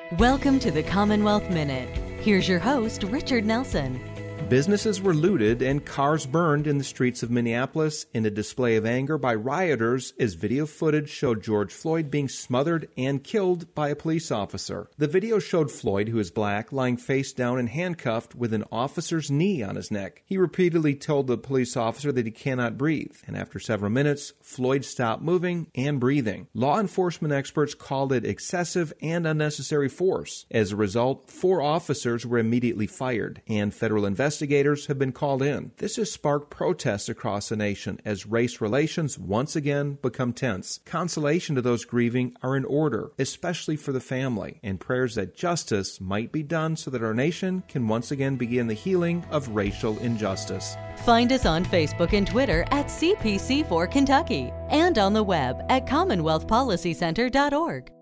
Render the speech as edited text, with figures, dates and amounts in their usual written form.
Welcome to the Commonwealth Minute. Here's your host, Richard Nelson. Businesses were looted and cars burned in the streets of Minneapolis in a display of anger by rioters as video footage showed George Floyd being smothered and killed by a police officer. The video showed Floyd, who is black, lying face down and handcuffed with an officer's knee on his neck. He repeatedly told the police officer that he cannot breathe, and after several minutes, Floyd stopped moving and breathing. Law enforcement experts called it excessive and unnecessary force. As a result, 4 officers were immediately fired, and federal investigators have been called in. This has sparked protests across the nation as race relations once again become tense. Consolation to those grieving are in order, especially for the family, and prayers that justice might be done so that our nation can once again begin the healing of racial injustice. Find us on Facebook and Twitter at CPC4 Kentucky and on the web at CommonwealthPolicyCenter.org.